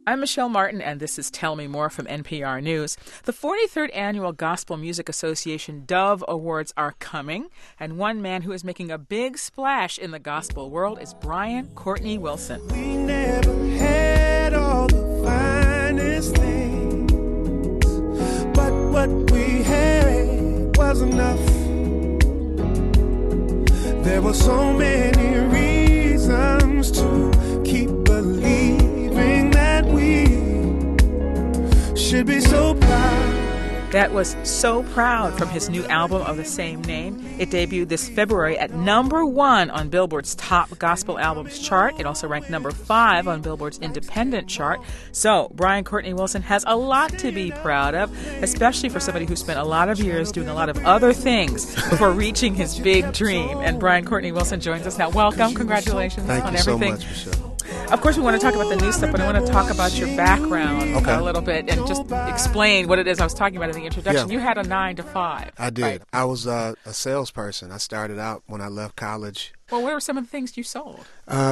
I'm Michelle Martin, and this is Tell Me More from NPR News. The 43rd Annual Gospel Music Association Dove Awards are coming, and one man who is making a big splash in the gospel world is Brian Courtney Wilson. We never had all the finest things, but what we had was enough. There were so many reasons to keep believing that we should be so proud. That was So Proud from his new album of the same name. It debuted this February at #1 on Billboard's Top Gospel Albums chart. It also ranked #5 on Billboard's Independent chart. So Brian Courtney Wilson has a lot to be proud of, especially for somebody who spent a lot of years doing a lot of other things before reaching his big dream. And Brian Courtney Wilson joins us now. Welcome. Congratulations on everything. Thank you so much, Michelle. Of course, we want to talk about the new stuff, but I want to talk about your background a little bit and just explain what it is I was talking about in the introduction. Yeah. You had a 9 to 5. I did. Right? I was a salesperson. I started out when I left college. Well, what were some of the things you sold?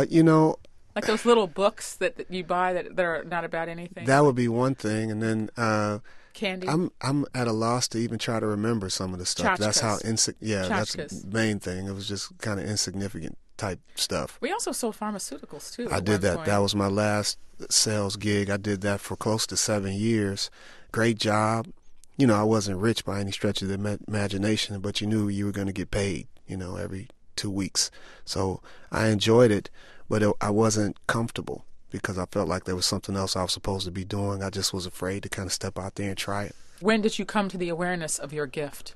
Like those little books that you buy that are not about anything? That would be one thing. And then candy? I'm at a loss to even try to remember some of the stuff. Tchotchkes. That's how that's Tchotchkes. the main thing. It was just kind of insignificant type stuff. We also sold pharmaceuticals, too. I did that. That was my last sales gig. I did that for close to 7 years. Great job. I wasn't rich by any stretch of the imagination, but you knew you were going to get paid, every 2 weeks. So I enjoyed it, but I wasn't comfortable because I felt like there was something else I was supposed to be doing. I just was afraid to kind of step out there and try it. When did you come to the awareness of your gift?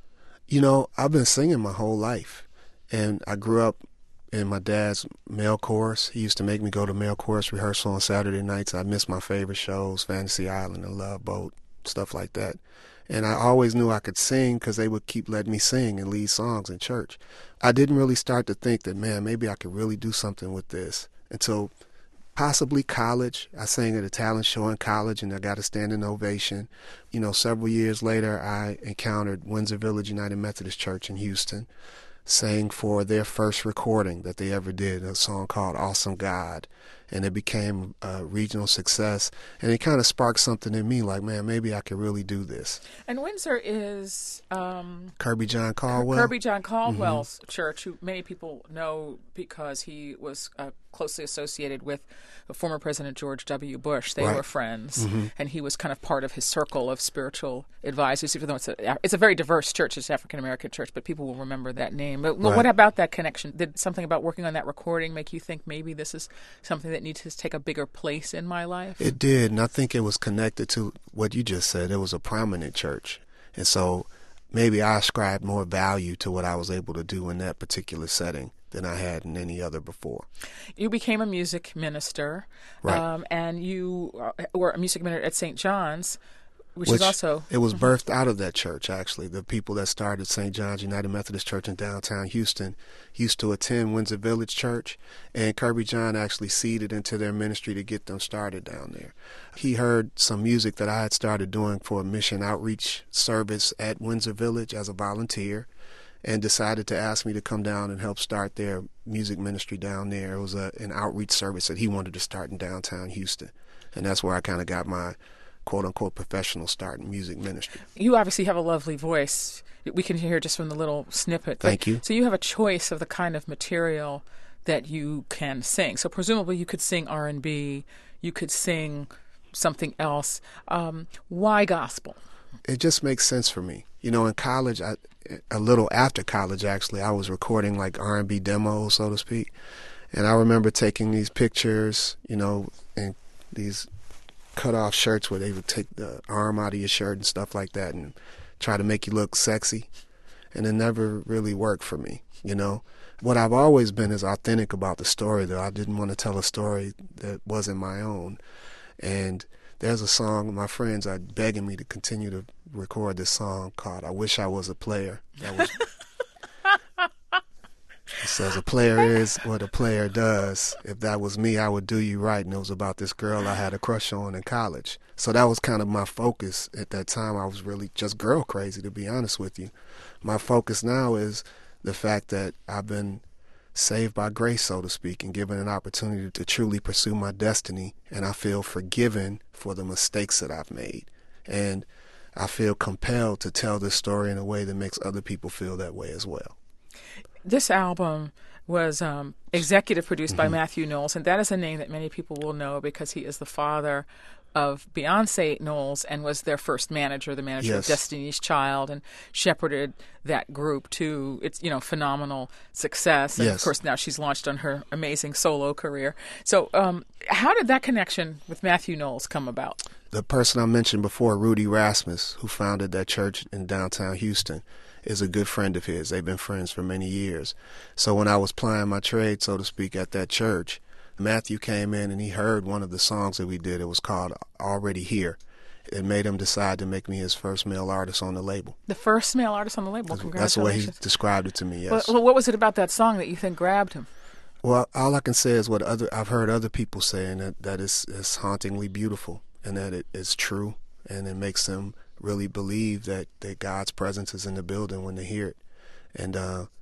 I've been singing my whole life, and I grew up in my dad's male chorus. He used to make me go to male chorus rehearsal on Saturday nights. I missed my favorite shows, Fantasy Island and Love Boat, stuff like that. And I always knew I could sing because they would keep letting me sing and lead songs in church. I didn't really start to think that, man, maybe I could really do something with this until possibly college. I sang at a talent show in college, and I got a standing ovation. Several years later, I encountered Windsor Village United Methodist Church in Houston, sang for their first recording that they ever did, a song called Awesome God, and it became a regional success, and it kind of sparked something in me like, man, maybe I could really do this. And Windsor is Kirby John Caldwell. Kirby John Caldwell's church, who many people know because he was closely associated with former President George W. Bush. They were friends, and he was kind of part of his circle of spiritual advisors, even though it's a very diverse church. It's an African-American church, but people will remember that name. But what about that connection? Did something about working on that recording make you think maybe this is something that needs to take a bigger place in my life? It did, and I think it was connected to what you just said. It was a prominent church, and so maybe I ascribed more value to what I was able to do in that particular setting than I had in any other before. You became a music minister, right. And you were a music minister at St. John's, which is also... It was birthed out of that church, actually. The people that started St. John's United Methodist Church in downtown Houston used to attend Windsor Village Church, and Kirby John actually seeded into their ministry to get them started down there. He heard some music that I had started doing for a mission outreach service at Windsor Village as a volunteer, and decided to ask me to come down and help start their music ministry down there. It was an outreach service that he wanted to start in downtown Houston, and that's where I kind of got my quote-unquote professional start in music ministry. You obviously have a lovely voice. We can hear just from the little snippet. Thank you. So you have a choice of the kind of material that you can sing. So presumably you could sing R&B, you could sing something else. Why gospel? It just makes sense for me. In college, a little after college, actually, I was recording like R&B demos, so to speak. And I remember taking these pictures, and these cut-off shirts where they would take the arm out of your shirt and stuff like that and try to make you look sexy. And it never really worked for me, What I've always been is authentic about the story, though. I didn't want to tell a story that wasn't my own. And there's a song, my friends are begging me to continue to record this song called I Wish I Was a Player. It says, a player is what a player does. If that was me, I would do you right. And it was about this girl I had a crush on in college. So that was kind of my focus at that time. I was really just girl crazy, to be honest with you. My focus now is the fact that I've been saved by grace, so to speak, and given an opportunity to truly pursue my destiny. And I feel forgiven for the mistakes that I've made. And I feel compelled to tell this story in a way that makes other people feel that way as well. This album was executive produced by Matthew Knowles, and that is a name that many people will know because he is the father of Beyonce Knowles and was their first manager, the manager of Destiny's Child, and shepherded that group to its phenomenal success. And of course now she's launched on her amazing solo career. So how did that connection with Matthew Knowles come about? The person I mentioned before, Rudy Rasmus, who founded that church in downtown Houston, is a good friend of his. They've been friends for many years. So when I was plying my trade, so to speak, at that church, Matthew came in and he heard one of the songs that we did. It was called Already Here. It made him decide to make me his first male artist on the label. The first male artist on the label. Congratulations. That's the way he described it to me, yes. Well, what was it about that song that you think grabbed him? Well, all I can say is what I've heard other people saying, that it's hauntingly beautiful and that it is true, and it makes them really believe that God's presence is in the building when they hear it. And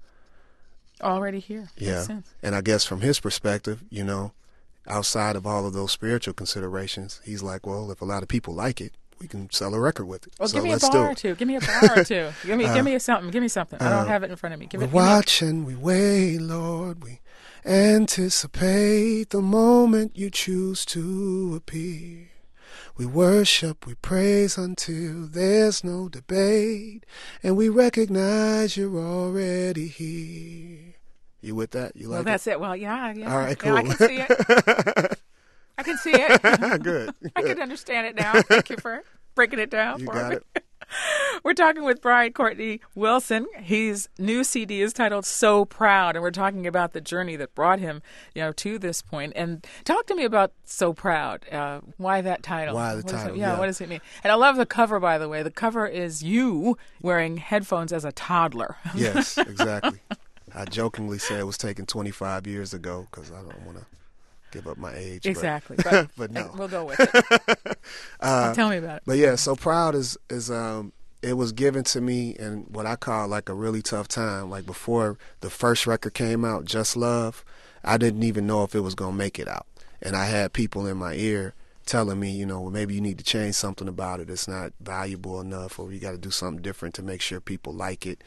Already Here. Yeah. Makes sense. And I guess from his perspective, outside of all of those spiritual considerations, he's like, well, if a lot of people like it, we can sell a record with it. Well, so give me a let's bar do or it. two. Give me a bar or two. Give me something. Give me something. I don't have it in front of me. We watch and we wait, Lord. We anticipate the moment you choose to appear. We worship, we praise until there's no debate, and we recognize you're already here. You with that? You like Well, that's it. Well, yeah. All right, cool. Yeah, I can see it. I can see it. Good. I can understand it now. Thank you for breaking it down You for got me. it. We're talking with Brian Courtney Wilson. His new CD is titled So Proud, and we're talking about the journey that brought him, to this point. And talk to me about So Proud. Why that title? Why the title? What does it mean? And I love the cover, by the way. The cover is you wearing headphones as a toddler. Yes, exactly. I jokingly say it was taken 25 years ago because I don't want to give up my age. Exactly. But no. We'll go with it. Tell me about it. But yeah, So Proud is it was given to me in what I call like a really tough time. Like before the first record came out, Just Love, I didn't even know if it was going to make it out. And I had people in my ear telling me, well, maybe you need to change something about it. It's not valuable enough, or you got to do something different to make sure people like it.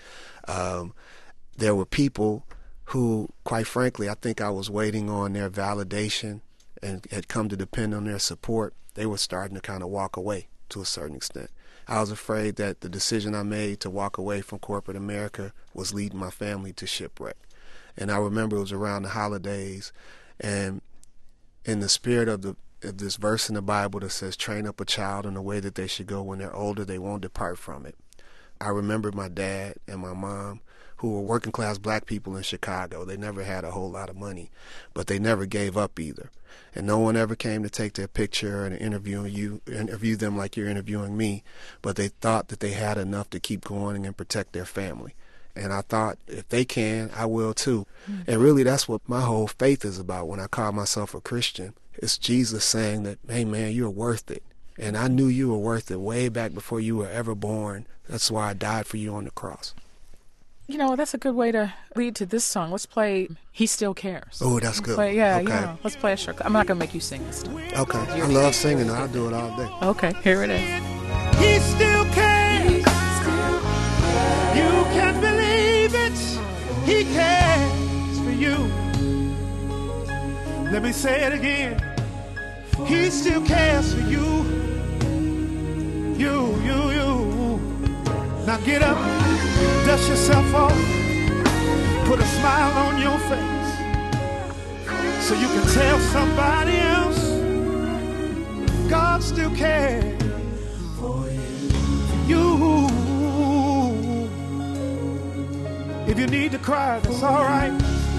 There were people who, quite frankly, I think I was waiting on their validation and had come to depend on their support. They were starting to kind of walk away to a certain extent. I was afraid that the decision I made to walk away from corporate America was leading my family to shipwreck. And I remember it was around the holidays, and in the spirit of this verse in the Bible that says, train up a child in the way that they should go. When they're older, they won't depart from it. I remember my dad and my mom, who were working class black people in Chicago. They never had a whole lot of money, but they never gave up either. And no one ever came to take their picture and interview them like you're interviewing me, but they thought that they had enough to keep going and protect their family. And I thought, if they can, I will too. And really, that's what my whole faith is about when I call myself a Christian. It's Jesus saying that, hey man, you're worth it. And I knew you were worth it way back before you were ever born. That's why I died for you on the cross. That's a good way to lead to this song. Let's play He Still Cares. Oh, that's good. Okay. Let's play a short. I'm not going to make you sing this time. Okay. I love singing. I'll do it all day. Okay, here it is. He still cares. You can believe it. He cares for you. Let me say it again. He still cares for you. You. Now get up, dust yourself off, put a smile on your face, so you can tell somebody else God still cares for you. If you need to cry, that's all right.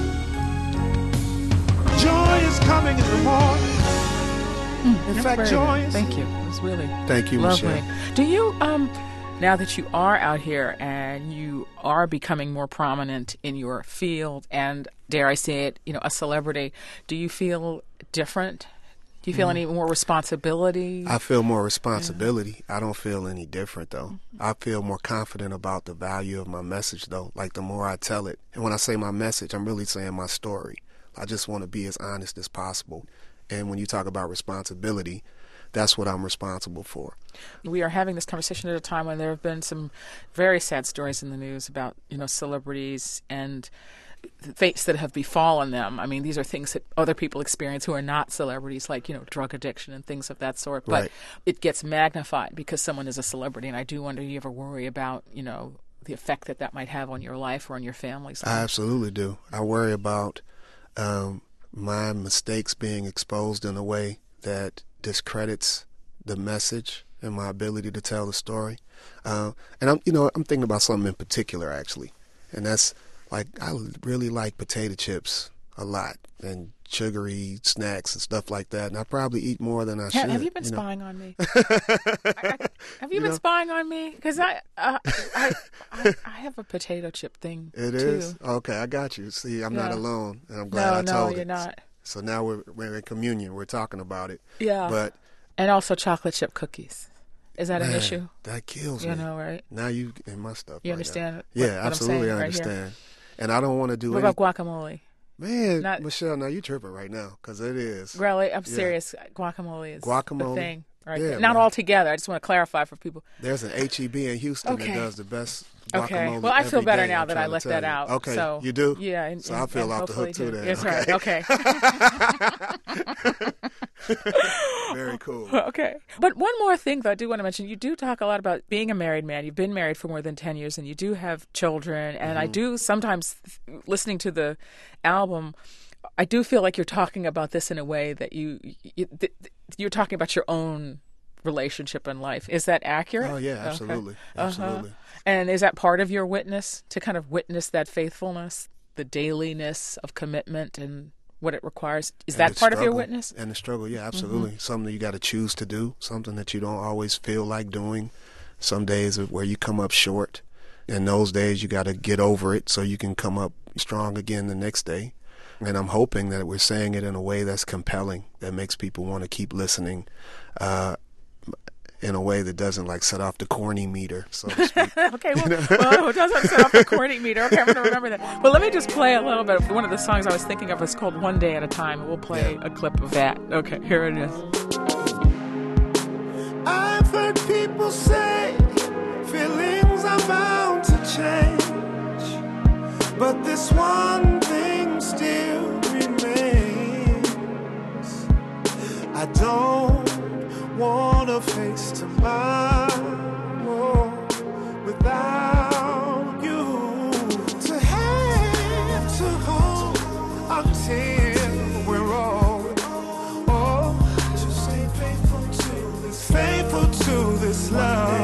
Joy is coming in the morning. In fact, joy is... Thank you. It was really Thank you, lovely. Michelle. Do you, now that you are out here and you are becoming more prominent in your field and, dare I say it, a celebrity, do you feel different Do you feel any more responsibility? I feel more responsibility. I don't feel any different, though. I feel more confident about the value of my message, though. Like, the more I tell it. And when I say my message, I'm really saying my story. I just want to be as honest as possible. And when you talk about responsibility, that's what I'm responsible for. We are having this conversation at a time when there have been some very sad stories in the news about, celebrities and fates that have befallen them. I mean, these are things that other people experience who are not celebrities, like, drug addiction and things of that sort. But Right. It gets magnified because someone is a celebrity. And I do wonder, do you ever worry about, the effect that might have on your life or on your family's life? I absolutely do. I worry about my mistakes being exposed in a way that discredits the message and my ability to tell the story. And I'm thinking about something in particular, actually. And that's, like, I really like potato chips a lot and sugary snacks and stuff like that. And I probably eat more than I should. Have you been spying on me? Have you been spying on me? Because I have a potato chip thing. It too. is? Okay, I got you. See, I'm not Yeah. alone, and I'm glad I told No, it. you're not. So now we're in communion. We're talking about it. Yeah. But And also chocolate chip cookies. Is that an man, issue? that kills You me. know, right? Now you in my stuff. You right understand now. what Yeah, I'm saying absolutely, I right here? understand. And I don't want to do What any. about guacamole? Man, Not- Michelle, now you tripping right now because it is. Really, I'm Yeah. serious. Guacamole is Guacamole? the thing. Right Yeah, there. Not man. all together. I just want to clarify for people. There's an HEB in Houston Okay. that does the best guacamole. Okay. Well, I feel every better day, now I'm that I trying to left tell that you. out. Okay, So, you do? Yeah. So I feel off the hook hopefully too then. That's Okay. right. Okay. Very cool. Okay. But one more thing, though, I do want to mention, you do talk a lot about being a married man. You've been married for more than 10 years, and you do have children. And I do sometimes, listening to the album, I do feel like you're talking about this in a way that you're talking about your own relationship in life. Is that accurate? Oh, yeah, Okay. absolutely. Uh-huh. Absolutely. And is that part of your witness, to kind of witness that faithfulness, the dailiness of commitment and what it requires? Is And that the part of your struggle. witness? And the struggle, yeah, absolutely. Something that you got to choose to do, something that you don't always feel like doing. Some days where you come up short. And those days you got to get over it so you can come up strong again the next day. And I'm hoping that we're saying it in a way that's compelling, that makes people want to keep listening, in a way that doesn't like set off the corny meter, so to speak. Okay, well, it doesn't set off the corny meter. Okay, I'm going to remember that. Well, let me just play a little bit of one of the songs I was thinking of. It's called One Day at a Time. We'll play a clip of that. Okay, here it is. I've heard people say feelings are bound to change, but this one thing still remains. I don't want to face tomorrow without you. To have to hold until we're old. Oh, to stay faithful to this love.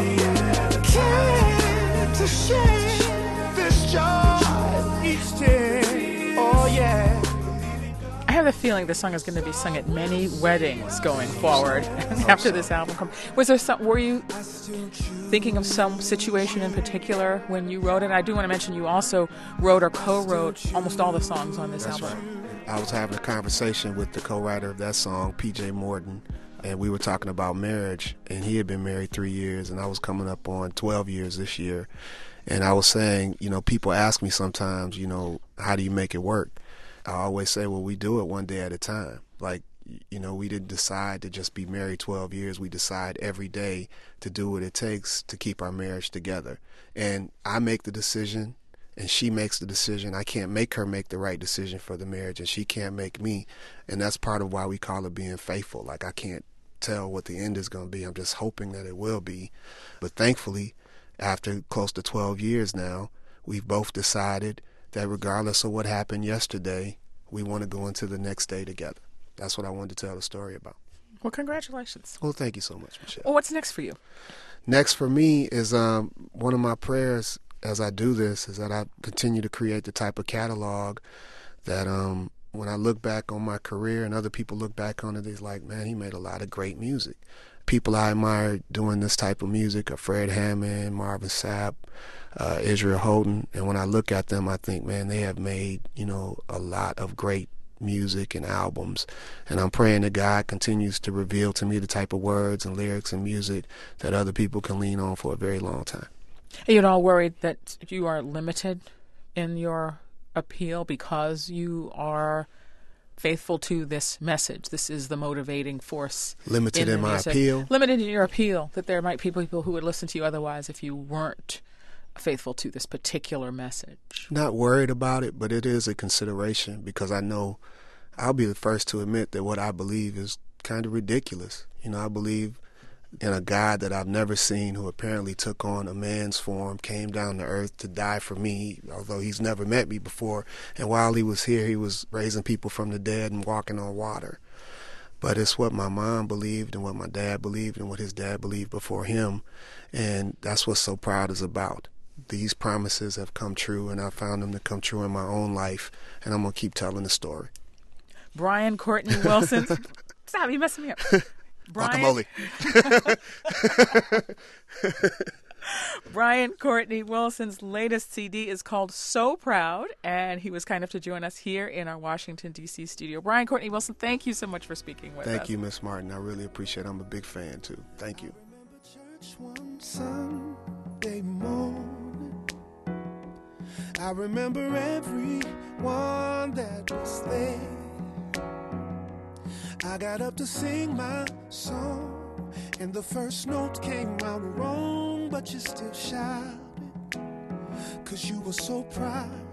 Care to share this joy each day. Oh yeah. I have a feeling this song is going to be sung at many weddings going forward after this album comes. Were you thinking of some situation in particular when you wrote it? I do want to mention you also wrote or co-wrote almost all the songs on this That's album. right. I was having a conversation with the co-writer of that song, PJ Morton, and we were talking about marriage, and he had been married 3 years, and I was coming up on 12 years this year. And I was saying, people ask me sometimes, how do you make it work? I always say, well, we do it one day at a time. Like, we didn't decide to just be married 12 years. We decide every day to do what it takes to keep our marriage together. And I make the decision, and she makes the decision. I can't make her make the right decision for the marriage, and she can't make me. And that's part of why we call it being faithful. Like, I can't tell what the end is going to be. I'm just hoping that it will be. But thankfully, after close to 12 years now, we've both decided that regardless of what happened yesterday, we want to go into the next day together. That's what I wanted to tell the story about. Well, congratulations. Well, thank you so much, Michelle. Well, what's next for you? Next for me is one of my prayers as I do this is that I continue to create the type of catalog that when I look back on my career and other people look back on it, it's like, man, he made a lot of great music. People I admire doing this type of music are Fred Hammond, Marvin Sapp, Israel Houghton, and when I look at them, I think, man, they have made, a lot of great music and albums. And I'm praying that God continues to reveal to me the type of words and lyrics and music that other people can lean on for a very long time. Are you at all worried that you are limited in your appeal because you are faithful to this message? This is the motivating force. Limited in my appeal? Limited in your appeal, that there might be people who would listen to you otherwise if you weren't faithful to this particular message. Not worried about it, but it is a consideration because I know I'll be the first to admit that what I believe is kind of ridiculous. You know, I believe in a God that I've never seen who apparently took on a man's form, came down to earth to die for me, although he's never met me before. And while he was here, he was raising people from the dead and walking on water. But it's what my mom believed and what my dad believed and what his dad believed before him. And that's what So Proud is about. These promises have come true, and I found them to come true in my own life, and I'm going to keep telling the story. Brian Courtney Wilson. Stop, you messing me up. Guacamole. Brian Courtney Wilson's latest CD is called So Proud, and he was kind enough to join us here in our Washington, D.C. studio. Brian Courtney Wilson, thank you so much for speaking with us. Thank you, Miss Martin. I really appreciate it. I'm a big fan, too. Thank you. One Sunday morning, I remember everyone that was there. I got up to sing my song, and the first note came out wrong, but you still shouted, 'cause you were so proud.